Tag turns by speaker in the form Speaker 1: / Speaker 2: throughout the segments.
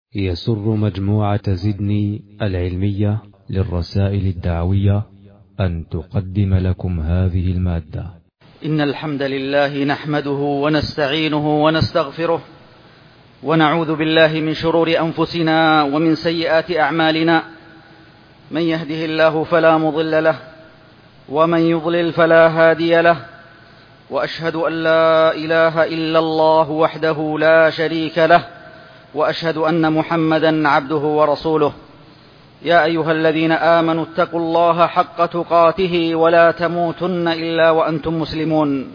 Speaker 1: يسر مجموعة زدني العلمية للرسائل الدعوية أن تقدم لكم هذه المادة.
Speaker 2: إن الحمد لله نحمده ونستعينه ونستغفره ونعوذ بالله من شرور أنفسنا ومن سيئات أعمالنا. من يهده الله فلا مضل له ومن يضلل فلا هادي له، وأشهد أن لا إله إلا الله وحده لا شريك له، وأشهد أن محمدًا عبده ورسوله. يا أيها الذين آمنوا اتقوا الله حق تقاته ولا تموتن إلا وأنتم مسلمون.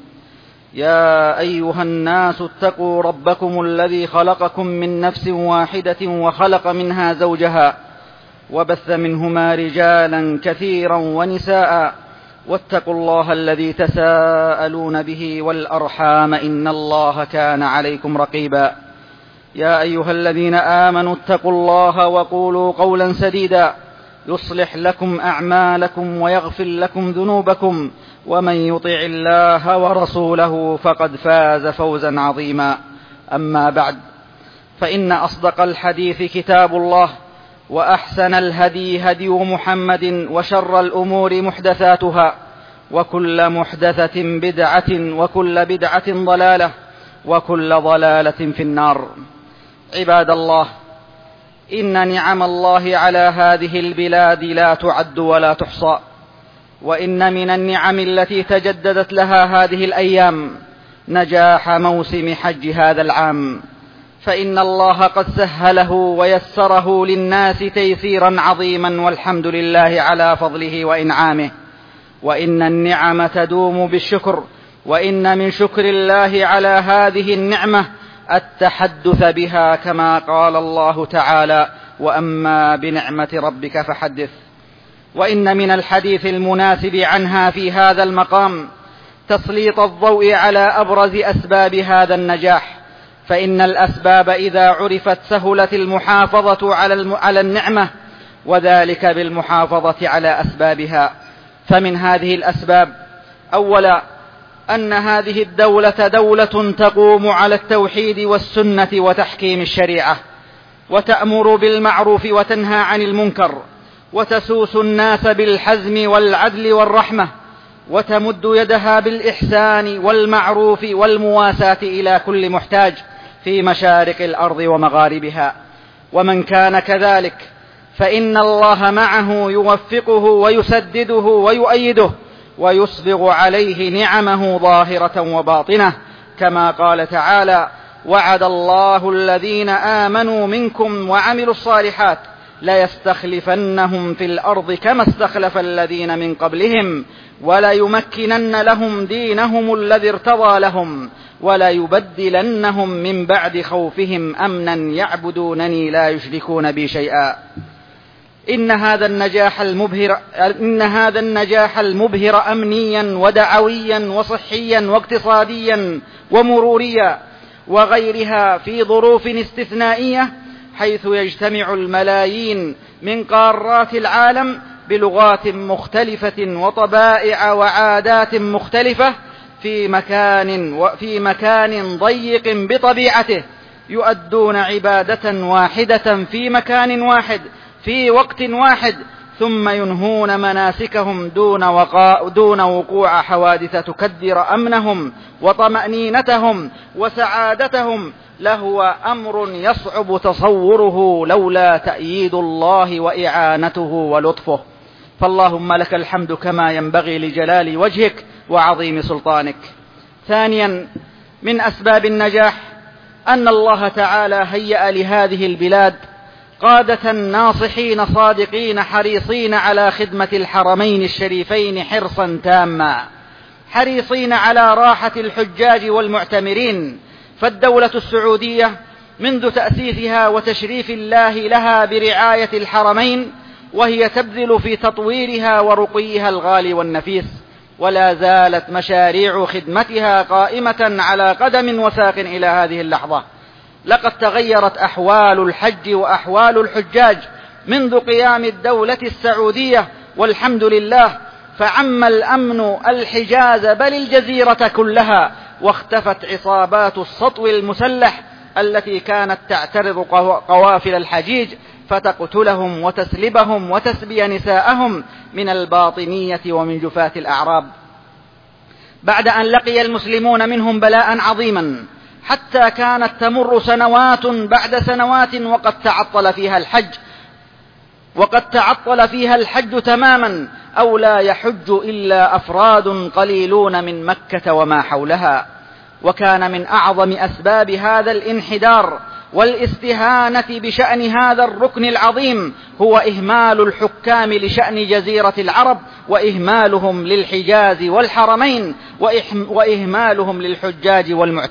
Speaker 2: يا أيها الناس اتقوا ربكم الذي خلقكم من نفس واحدة وخلق منها زوجها وبث منهما رجالا كثيرا ونساء، واتقوا الله الذي تساءلون به والأرحام إن الله كان عليكم رقيبا. يا أيها الذين آمنوا اتقوا الله وقولوا قولا سديدا يصلح لكم أعمالكم ويغفر لكم ذنوبكم، ومن يطع الله ورسوله فقد فاز فوزا عظيما. أما بعد، فإن أصدق الحديث كتاب الله، وأحسن الهدي هدي محمد، وشر الأمور محدثاتها، وكل محدثة بدعة، وكل بدعة ضلالة، وكل ضلالة في النار. عباد الله، إن نعم الله على هذه البلاد لا تعد ولا تحصى، وإن من النعم التي تجددت لها هذه الأيام نجاح موسم حج هذا العام، فإن الله قد سهله ويسره للناس تيسيرا عظيما، والحمد لله على فضله وإنعامه. وإن النعم تدوم بالشكر، وإن من شكر الله على هذه النعمة التحدث بها، كما قال الله تعالى: وأما بنعمة ربك فحدث. وإن من الحديث المناسب عنها في هذا المقام تسليط الضوء على أبرز أسباب هذا النجاح، فإن الأسباب إذا عرفت سهلت المحافظة على النعمة، وذلك بالمحافظة على أسبابها. فمن هذه الأسباب: أولا، أن هذه الدولة دولة تقوم على التوحيد والسنة وتحكيم الشريعة، وتأمر بالمعروف وتنهى عن المنكر، وتسوس الناس بالحزم والعدل والرحمة، وتمد يدها بالإحسان والمعروف والمواساة إلى كل محتاج في مشارق الأرض ومغاربها. ومن كان كذلك فإن الله معه يوفقه ويسدده ويؤيده، ويسبغ عليه نعمه ظاهرة وباطنة، كما قال تعالى: وعد الله الذين آمنوا منكم وعملوا الصالحات ليستخلفنهم في الأرض كما استخلف الذين من قبلهم وليمكنن لهم دينهم الذي ارتضى لهم وليبدلنهم من بعد خوفهم أمنا يعبدونني لا يشركون بي شيئا. إن هذا النجاح المبهر أمنيا ودعويا وصحيا واقتصاديا ومروريا وغيرها في ظروف استثنائية، حيث يجتمع الملايين من قارات العالم بلغات مختلفة وطبائع وعادات مختلفة في مكان ضيق بطبيعته، يؤدون عبادة واحدة في مكان واحد في وقت واحد، ثم ينهون مناسكهم دون وقوع حوادث تكدر أمنهم وطمأنينتهم وسعادتهم، لهو أمر يصعب تصوره لولا تأييد الله وإعانته ولطفه. فاللهم لك الحمد كما ينبغي لجلال وجهك وعظيم سلطانك. ثانيا، من أسباب النجاح أن الله تعالى هيأ لهذه البلاد قادة ناصحين صادقين حريصين على خدمة الحرمين الشريفين حرصا تاما، حريصين على راحة الحجاج والمعتمرين. فالدولة السعودية منذ تأسيسها وتشريف الله لها برعاية الحرمين وهي تبذل في تطويرها ورقيها الغالي والنفيس، ولا زالت مشاريع خدمتها قائمة على قدم وساق إلى هذه اللحظة. لقد تغيرت أحوال الحج وأحوال الحجاج منذ قيام الدولة السعودية، والحمد لله، فعم الأمن الحجاز بل الجزيرة كلها، واختفت عصابات السطو المسلح التي كانت تعترض قوافل الحجيج فتقتلهم وتسلبهم وتسبي نساءهم من الباطنية ومن جفاة الأعراب، بعد أن لقي المسلمون منهم بلاء عظيما، حتى كانت تمر سنوات بعد سنوات وقد تعطل فيها الحج تماما، أو لا يحج إلا أفراد قليلون من مكة وما حولها. وكان من أعظم أسباب هذا الانحدار والاستهانة بشأن هذا الركن العظيم هو إهمال الحكام لشأن جزيرة العرب، وإهمالهم للحجاز والحرمين، وإهمالهم للحجاج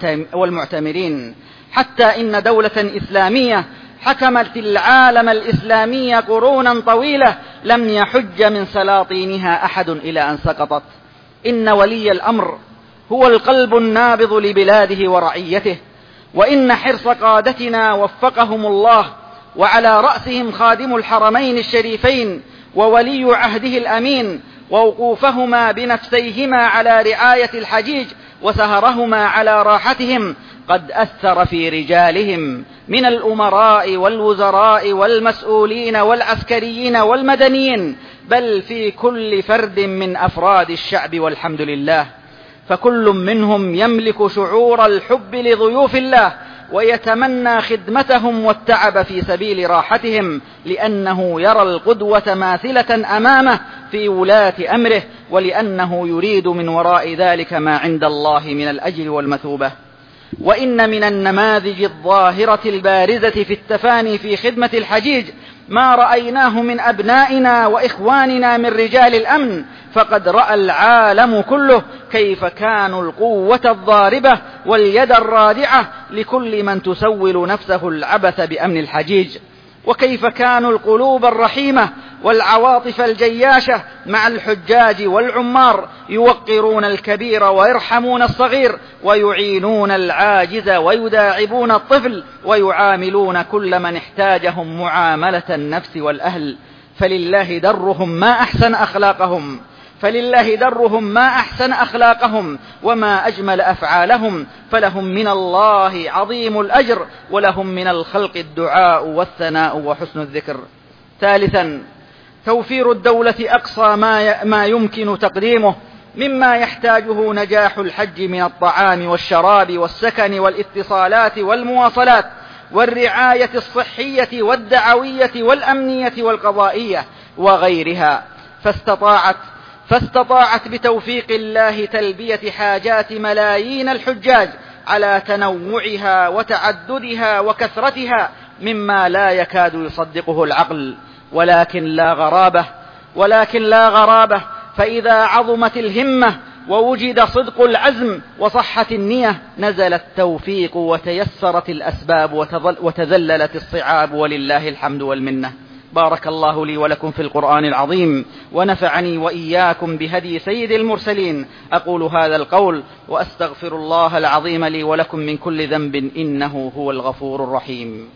Speaker 2: والمعتمرين، حتى إن دولة إسلامية حكمت العالم الإسلامي قرونا طويلة لم يحج من سلاطينها أحد إلى أن سقطت. إن ولي الأمر هو القلب النابض لبلاده ورعيته، وإن حرص قادتنا وفقهم الله، وعلى رأسهم خادم الحرمين الشريفين وولي عهده الأمين، ووقوفهما بنفسيهما على رعاية الحجيج وسهرهما على راحتهم، قد أثر في رجالهم من الأمراء والوزراء والمسؤولين والعسكريين والمدنيين، بل في كل فرد من أفراد الشعب، والحمد لله. فكل منهم يملك شعور الحب لضيوف الله، ويتمنى خدمتهم والتعب في سبيل راحتهم، لأنه يرى القدوة ماثلة أمامه في ولاة أمره، ولأنه يريد من وراء ذلك ما عند الله من الأجر والمثوبة. وإن من النماذج الظاهرة البارزة في التفاني في خدمة الحجيج ما رأيناه من أبنائنا وإخواننا من رجال الأمن، فقد رأى العالم كله كيف كانوا القوة الضاربة واليد الرادعة لكل من تسول نفسه العبث بأمن الحجيج، وكيف كانوا القلوب الرحيمة والعواطف الجياشة مع الحجاج والعمار، يوقرون الكبير ويرحمون الصغير، ويعينون العاجز ويداعبون الطفل، ويعاملون كل من احتاجهم معاملة النفس والأهل. فلله درهم ما أحسن أخلاقهم وما أجمل أفعالهم، فلهم من الله عظيم الأجر، ولهم من الخلق الدعاء والثناء وحسن الذكر. ثالثا، توفير الدولة أقصى ما يمكن تقديمه مما يحتاجه نجاح الحج من الطعام والشراب والسكن والاتصالات والمواصلات والرعاية الصحية والدعوية والأمنية والقضائية وغيرها، فاستطاعت بتوفيق الله تلبية حاجات ملايين الحجاج على تنوعها وتعددها وكثرتها مما لا يكاد يصدقه العقل. ولكن لا غرابة، فإذا عظمت الهمة ووجد صدق العزم وصحة النية نزل التوفيق وتيسرت الأسباب وتذللت الصعاب، ولله الحمد والمنة. بارك الله لي ولكم في القرآن العظيم، ونفعني وإياكم بهدي سيد المرسلين. أقول هذا القول وأستغفر الله العظيم لي ولكم من كل ذنب، إنه هو الغفور الرحيم.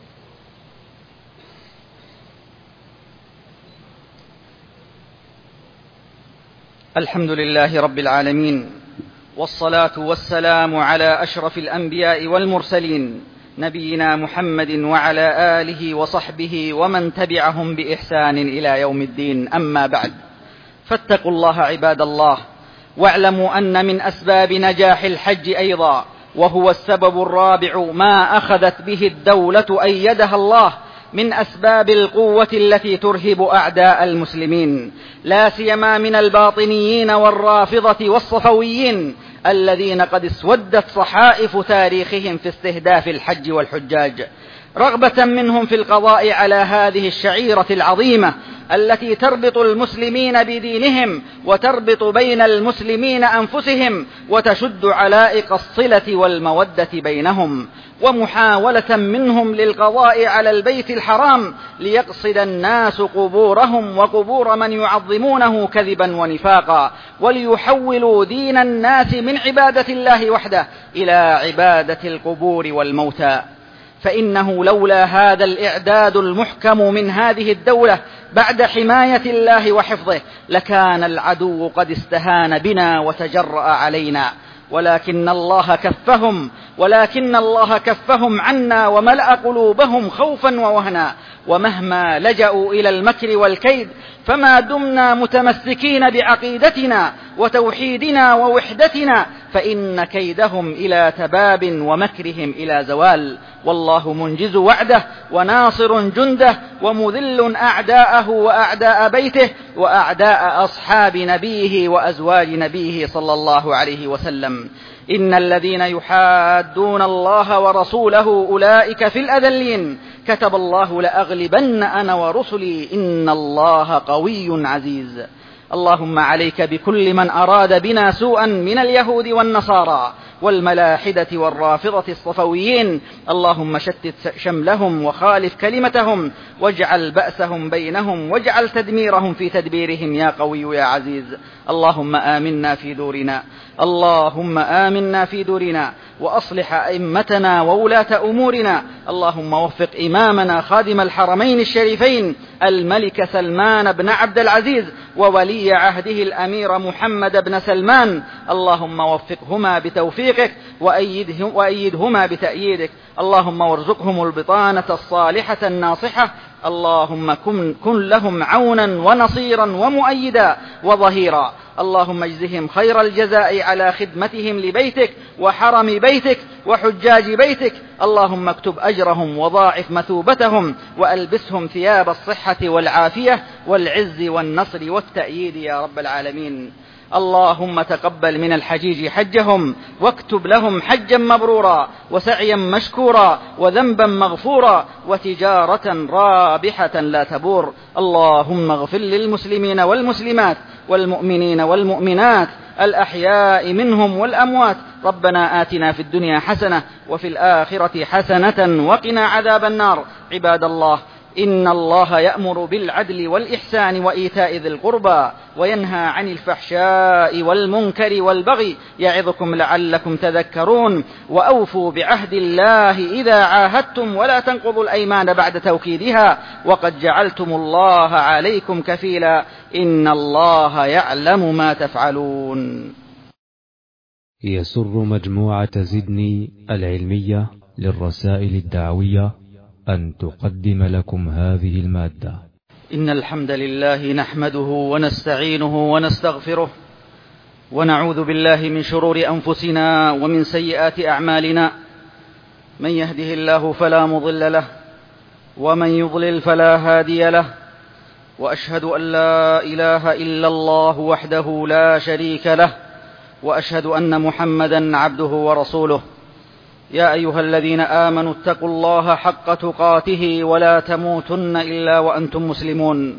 Speaker 2: الحمد لله رب العالمين، والصلاة والسلام على أشرف الأنبياء والمرسلين، نبينا محمد وعلى آله وصحبه ومن تبعهم بإحسان إلى يوم الدين. أما بعد، فاتقوا الله عباد الله، واعلموا أن من أسباب نجاح الحج أيضا، وهو السبب الرابع ما أخذت به الدولة أيدها الله، من أسباب القوة التي ترهب أعداء المسلمين، لا سيما من الباطنيين والرافضة والصفويين الذين قد اسودت صحائف تاريخهم في استهداف الحج والحجاج، رغبة منهم في القضاء على هذه الشعيرة العظيمة التي تربط المسلمين بدينهم وتربط بين المسلمين أنفسهم وتشد علائق الصلة والمودة بينهم، ومحاولة منهم للقضاء على البيت الحرام ليقصد الناس قبورهم وقبور من يعظمونه كذبا ونفاقا، وليحولوا دين الناس من عبادة الله وحده إلى عبادة القبور والموتى. فإنه لولا هذا الإعداد المحكم من هذه الدولة بعد حماية الله وحفظه لكان العدو قد استهان بنا وتجرأ علينا، ولكن الله كفهم عنا وملأ قلوبهم خوفا ووهنا. ومهما لجأوا إلى المكر والكيد فما دمنا متمسكين بعقيدتنا وتوحيدنا ووحدتنا فإن كيدهم إلى تباب ومكرهم إلى زوال. والله منجز وعده وناصر جنده ومذل أعداءه وأعداء بيته وأعداء أصحاب نبيه وأزواج نبيه صلى الله عليه وسلم. إن الذين يحادون الله ورسوله أولئك في الأذلين. كتب الله لأغلبن أنا ورسلي إن الله قوي عزيز. اللهم عليك بكل من أراد بنا سوءا من اليهود والنصارى والملاحدة والرافضة الصفويين. اللهم شتت شملهم وخالف كلمتهم واجعل بأسهم بينهم واجعل تدميرهم في تدبيرهم يا قوي يا عزيز. اللهم آمنا في دورنا وأصلح أئمتنا وولاة أمورنا. اللهم وفق إمامنا خادم الحرمين الشريفين الملك سلمان بن عبد العزيز وولي عهده الأمير محمد بن سلمان. اللهم وفقهما بتوفيقك وأيدهما بتأييدك. اللهم وارزقهم البطانة الصالحة الناصحة. اللهم كن لهم عونا ونصيرا ومؤيدا وظهيرا. اللهم اجزهم خير الجزاء على خدمتهم لبيتك وحرم بيتك وحجاج بيتك. اللهم اكتب أجرهم وضاعف مثوبتهم وألبسهم ثياب الصحة والعافية والعز والنصر والتأييد يا رب العالمين. اللهم تقبل من الحجيج حجهم واكتب لهم حجا مبرورا وسعيا مشكورا وذنبا مغفورا وتجارة رابحة لا تبور. اللهم اغفر للمسلمين والمسلمات والمؤمنين والمؤمنات الأحياء منهم والأموات. ربنا آتنا في الدنيا حسنة وفي الآخرة حسنة وقنا عذاب النار. عباد الله، إن الله يأمر بالعدل والإحسان وإيتاء ذي القربى وينهى عن الفحشاء والمنكر والبغي يعظكم لعلكم تذكرون. وأوفوا بعهد الله إذا عاهدتم ولا تنقضوا الأيمان بعد توكيدها وقد جعلتم الله عليكم كفيلا إن الله يعلم ما تفعلون.
Speaker 1: يسر مجموعة زدني العلمية للرسائل الدعوية أن تقدم لكم هذه المادة.
Speaker 2: إن الحمد لله نحمده ونستعينه ونستغفره ونعوذ بالله من شرور أنفسنا ومن سيئات أعمالنا. من يهده الله فلا مضل له ومن يضلل فلا هادي له. وأشهد أن لا إله إلا الله وحده لا شريك له وأشهد أن محمدا عبده ورسوله. يا أيها الذين آمنوا اتقوا الله حق تقاته ولا تموتن إلا وأنتم مسلمون.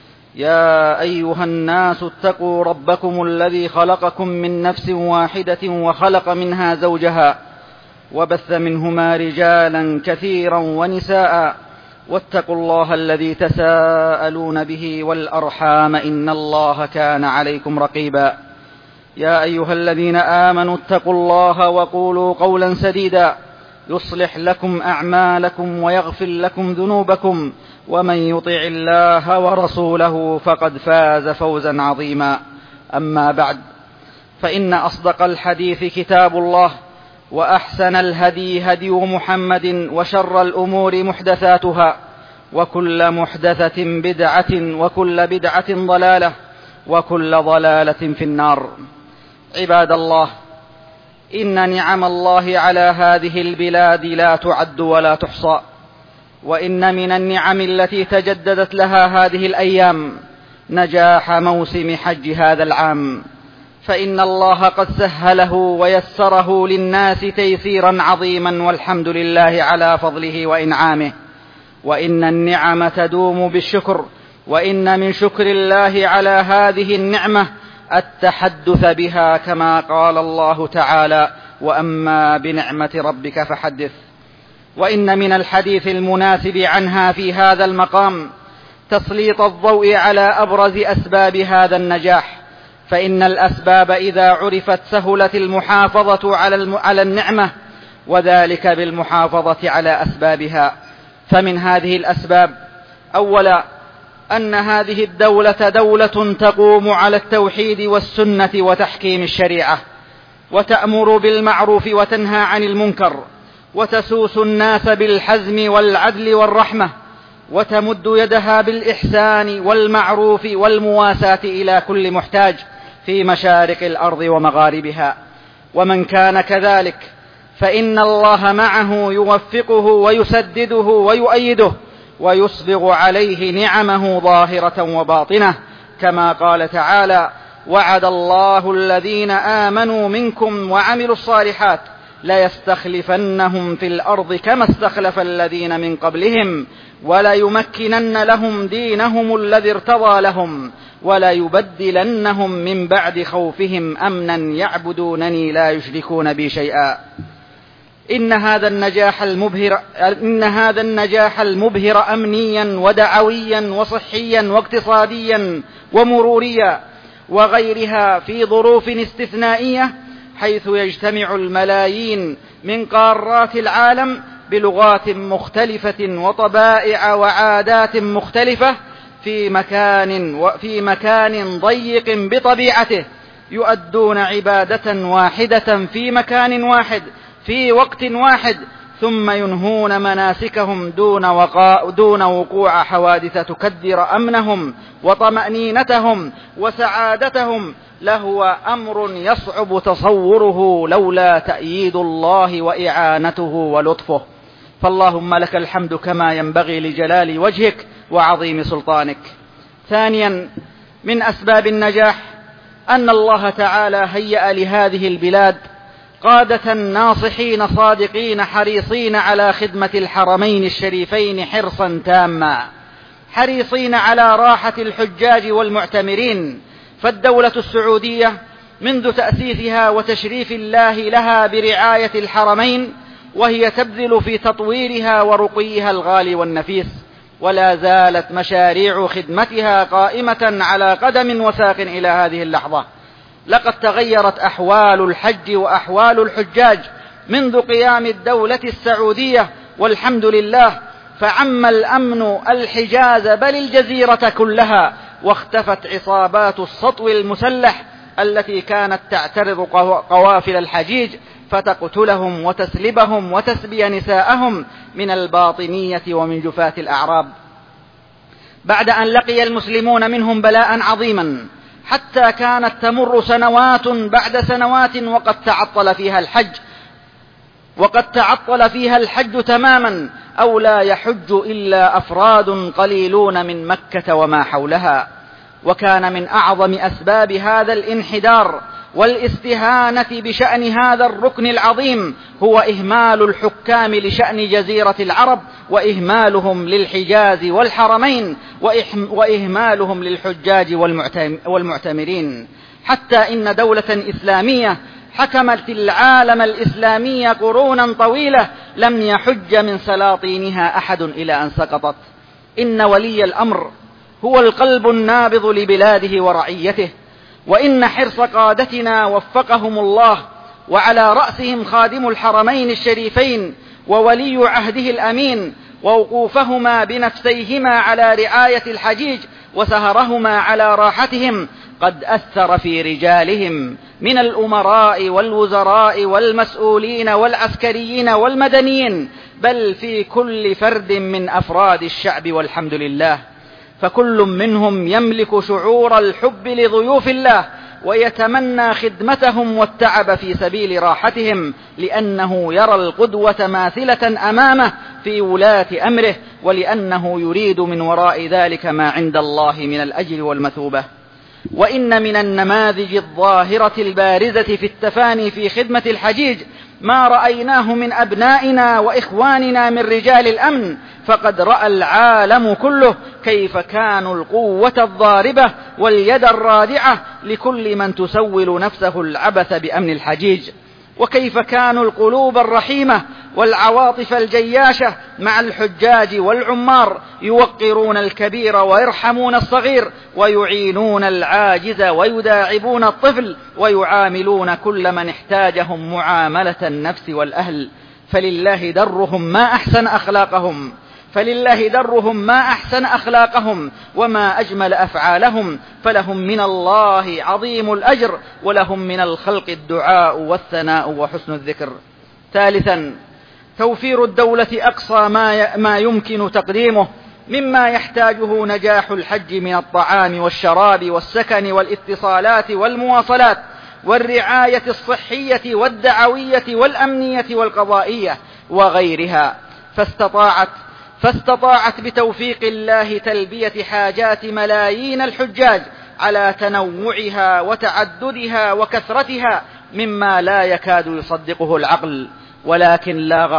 Speaker 2: يا أيها الناس اتقوا ربكم الذي خلقكم من نفس واحدة وخلق منها زوجها وبث منهما رجالا كثيرا ونساء واتقوا الله الذي تساءلون به والأرحام إن الله كان عليكم رقيبا. يا أيها الذين آمنوا اتقوا الله وقولوا قولا سديدا يصلح لكم أعمالكم ويغفر لكم ذنوبكم ومن يطع الله ورسوله فقد فاز فوزا عظيما. أما بعد، فإن أصدق الحديث كتاب الله وأحسن الهدي هدي محمد وشر الأمور محدثاتها وكل محدثة بدعة وكل بدعة ضلالة وكل ضلالة في النار. عباد الله، إن نعم الله على هذه البلاد لا تعد ولا تحصى. وإن من النعم التي تجددت لها هذه الأيام نجاح موسم حج هذا العام، فإن الله قد سهله ويسره للناس تيسيرا عظيما والحمد لله على فضله وإنعامه. وإن النعم تدوم بالشكر، وإن من شكر الله على هذه النعمة التحدث بها كما قال الله تعالى: وأما بنعمة ربك فحدث. وإن من الحديث المناسب عنها في هذا المقام تسليط الضوء على أبرز أسباب هذا النجاح، فإن الأسباب إذا عرفت سهلت المحافظة على النعمة، وذلك بالمحافظة على أسبابها. فمن هذه الأسباب: أولا، أن هذه الدولة دولة تقوم على التوحيد والسنة وتحكيم الشريعة، وتأمر بالمعروف وتنهى عن المنكر، وتسوس الناس بالحزم والعدل والرحمة، وتمد يدها بالإحسان والمعروف والمواساة إلى كل محتاج في مشارق الأرض ومغاربها. ومن كان كذلك فإن الله معه يوفقه ويسدده ويؤيده ويسبغ عليه نعمه ظاهرة وباطنة، كما قال تعالى: وعد الله الذين آمنوا منكم وعملوا الصالحات ليستخلفنهم في الأرض كما استخلف الذين من قبلهم وليمكنن لهم دينهم الذي ارتضى لهم وليبدلنهم من بعد خوفهم أمنا يعبدونني لا يشركون بي شيئا. إن هذا النجاح المبهر أمنيا ودعويا وصحيا واقتصاديا ومروريا وغيرها في ظروف استثنائية، حيث يجتمع الملايين من قارات العالم بلغات مختلفة وطبائع وعادات مختلفة في مكان ضيق بطبيعته، يؤدون عبادة واحدة في مكان واحد في وقت واحد، ثم ينهون مناسكهم دون وقوع حوادث تكدر أمنهم وطمأنينتهم وسعادتهم، لهو أمر يصعب تصوره لولا تأييد الله وإعانته ولطفه. فاللهم لك الحمد كما ينبغي لجلال وجهك وعظيم سلطانك. ثانيا، من أسباب النجاح أن الله تعالى هيأ لهذه البلاد قادة ناصحين صادقين حريصين على خدمة الحرمين الشريفين حرصا تاما، حريصين على راحة الحجاج والمعتمرين. فالدولة السعودية منذ تأسيسها وتشريف الله لها برعاية الحرمين وهي تبذل في تطويرها ورقيها الغالي والنفيس، ولا زالت مشاريع خدمتها قائمة على قدم وساق إلى هذه اللحظة. لقد تغيرت أحوال الحج وأحوال الحجاج منذ قيام الدولة السعودية والحمد لله، فعم الأمن الحجاز بل الجزيرة كلها، واختفت عصابات السطو المسلح التي كانت تعترض قوافل الحجيج فتقتلهم وتسلبهم وتسبي نساءهم من الباطنية ومن جفاة الأعراب، بعد أن لقي المسلمون منهم بلاء عظيما، حتى كانت تمر سنوات بعد سنوات وقد تعطل فيها الحج تماما، أو لا يحج إلا أفراد قليلون من مكة وما حولها. وكان من أعظم أسباب هذا الانحدار والاستهانة بشأن هذا الركن العظيم هو إهمال الحكام لشأن جزيرة العرب، وإهمالهم للحجاز والحرمين، وإهمالهم للحجاج والمعتمرين، حتى إن دولة إسلامية حكمت العالم الإسلامي قرونا طويلة لم يحج من سلاطينها أحد إلى أن سقطت. إن ولي الأمر هو القلب النابض لبلاده ورعيته، وإن حرص قادتنا وفقهم الله وعلى رأسهم خادم الحرمين الشريفين وولي عهده الأمين، ووقوفهما بنفسيهما على رعاية الحجيج وسهرهما على راحتهم قد أثر في رجالهم من الأمراء والوزراء والمسؤولين والعسكريين والمدنيين، بل في كل فرد من أفراد الشعب والحمد لله. فكل منهم يملك شعور الحب لضيوف الله ويتمنى خدمتهم والتعب في سبيل راحتهم، لأنه يرى القدوة ماثلة أمامه في ولاة أمره، ولأنه يريد من وراء ذلك ما عند الله من الأجر والمثوبة. وإن من النماذج الظاهرة البارزة في التفاني في خدمة الحجيج ما رأيناه من أبنائنا وإخواننا من رجال الأمن، فقد رأى العالم كله كيف كانوا القوة الضاربة واليد الرادعة لكل من تسول نفسه العبث بأمن الحجيج، وكيف كانوا القلوب الرحيمة والعواطف الجياشة مع الحجاج والعمار يوقرون الكبير ويرحمون الصغير ويعينون العاجز ويداعبون الطفل ويعاملون كل من احتاجهم معاملة النفس والأهل. فلله درهم ما أحسن أخلاقهم، فلله درهم ما أحسن أخلاقهم وما أجمل أفعالهم، فلهم من الله عظيم الأجر، ولهم من الخلق الدعاء والثناء وحسن الذكر. ثالثا، توفير الدولة أقصى ما يمكن تقديمه مما يحتاجه نجاح الحج من الطعام والشراب والسكن والاتصالات والمواصلات والرعاية الصحية والدعوية والأمنية والقضائية وغيرها، فاستطاعت بتوفيق الله تلبية حاجات ملايين الحجاج على تنوعها وتعددها وكثرتها مما لا يكاد يصدقه العقل. ولكن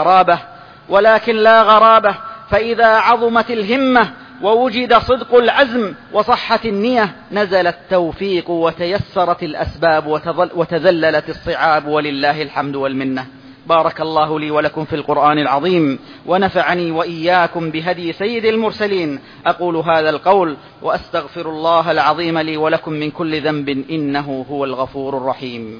Speaker 2: لا غرابة، فإذا عظمت الهمة ووجد صدق العزم وصحة النية نزل التوفيق وتيسرت الأسباب وتذللت الصعاب، ولله الحمد والمنة. بارك الله لي ولكم في القرآن العظيم، ونفعني وإياكم بهدي سيد المرسلين. أقول هذا القول وأستغفر الله العظيم لي ولكم من كل ذنب، إنه هو الغفور الرحيم.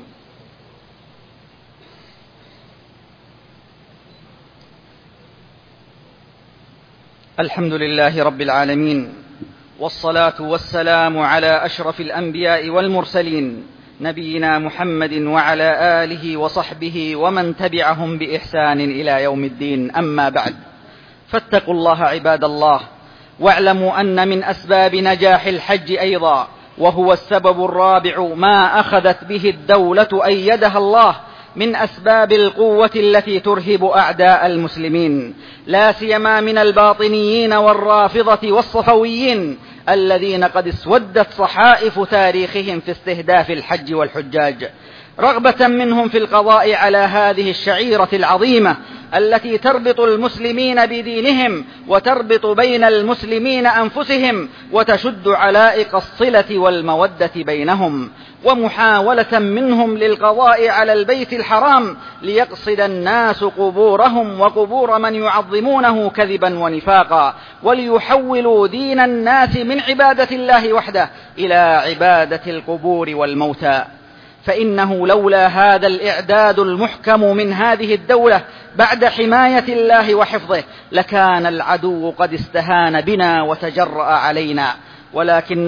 Speaker 2: الحمد لله رب العالمين، والصلاة والسلام على أشرف الأنبياء والمرسلين، نبينا محمد وعلى آله وصحبه ومن تبعهم بإحسان إلى يوم الدين. أما بعد، فاتقوا الله عباد الله، واعلموا أن من أسباب نجاح الحج أيضا، وهو السبب الرابع ما أخذت به الدولة أيدها الله، من أسباب القوة التي ترهب أعداء المسلمين، لا سيما من الباطنيين والرافضة والصفويين الذين قد اسودت صحائف تاريخهم في استهداف الحج والحجاج، رغبة منهم في القضاء على هذه الشعيرة العظيمة التي تربط المسلمين بدينهم وتربط بين المسلمين أنفسهم وتشد علائق الصلة والمودة بينهم، ومحاولة منهم للقضاء على البيت الحرام ليقصد الناس قبورهم وقبور من يعظمونه كذبا ونفاقا، وليحولوا دين الناس من عبادة الله وحده إلى عبادة القبور والموتى. فإنه لولا هذا الإعداد المحكم من هذه الدولة بعد حماية الله وحفظه لكان العدو قد استهان بنا وتجرأ علينا، ولكن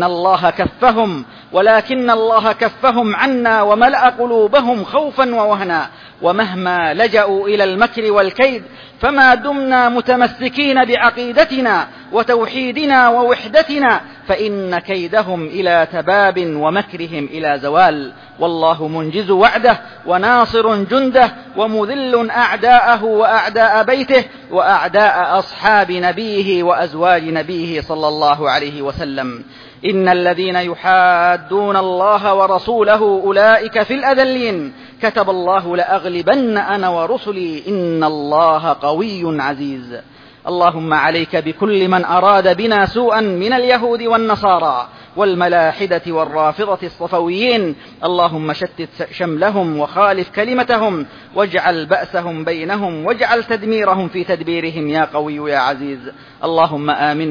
Speaker 2: الله كفهم عنا وملأ قلوبهم خوفا ووهنا، ومهما لجأوا إلى المكر والكيد فما دمنا متمسكين بعقيدتنا وتوحيدنا ووحدتنا فإن كيدهم إلى تباب ومكرهم إلى زوال، والله منجز وعده وناصر جنده ومذل أعداءه وأعداء بيته وأعداء أصحاب نبيه وأزواج نبيه صلى الله عليه وسلم. إن الذين يحادون الله ورسوله أولئك في الأذلين، كتب الله لأغلبن أنا ورسلي إن الله قوي عزيز. اللهم عليك بكل من أراد بنا سوءا من اليهود والنصارى والملاحدة والرافضة الصفويين، اللهم شتت شملهم وخالف كلمتهم واجعل بأسهم بينهم واجعل تدميرهم في تدبيرهم يا قوي يا عزيز. اللهم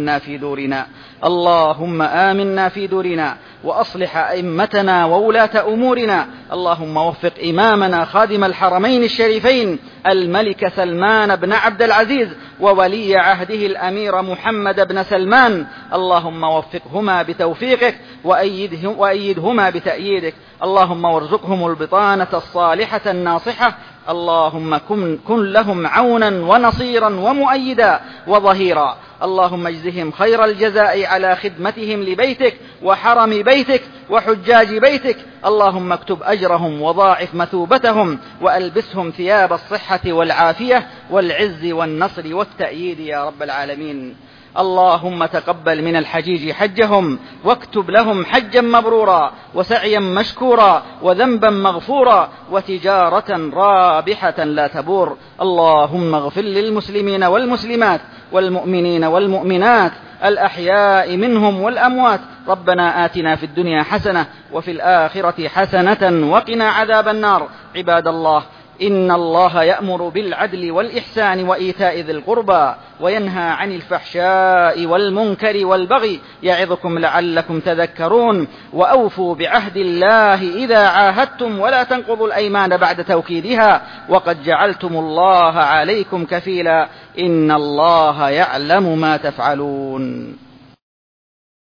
Speaker 2: آمنا في دورنا وأصلح أئمتنا وولاة أمورنا. اللهم وفق إمامنا خادم الحرمين الشريفين الملك سلمان بن عبد العزيز وولي عهده الأمير محمد بن سلمان، اللهم وفقهما بتوفيقك وأيدهما بتأييدك. اللهم وارزقهم البطانة الصالحة الناصحة. اللهم كن لهم عونا ونصيرا ومؤيدا وظهيرا. اللهم اجزهم خير الجزاء على خدمتهم لبيتك وحرم بيتك وحجاج بيتك. اللهم اكتب أجرهم وضاعف مثوبتهم وألبسهم ثياب الصحة والعافية والعز والنصر والتأييد يا رب العالمين. اللهم تقبل من الحجيج حجهم واكتب لهم حجا مبرورا وسعيا مشكورا وذنبا مغفورا وتجارة رابحة لا تبور. اللهم اغفر للمسلمين والمسلمات والمؤمنين والمؤمنات الأحياء منهم والأموات. ربنا آتنا في الدنيا حسنة وفي الآخرة حسنة وقنا عذاب النار. عباد الله، إن الله يأمر بالعدل والإحسان وإيتاء ذي القربى وينهى عن الفحشاء والمنكر والبغي يعظكم لعلكم تذكرون وأوفوا بعهد الله إذا عاهدتم ولا تنقضوا الأيمان بعد توكيدها وقد جعلتم الله عليكم كفيلا إن الله يعلم ما تفعلون.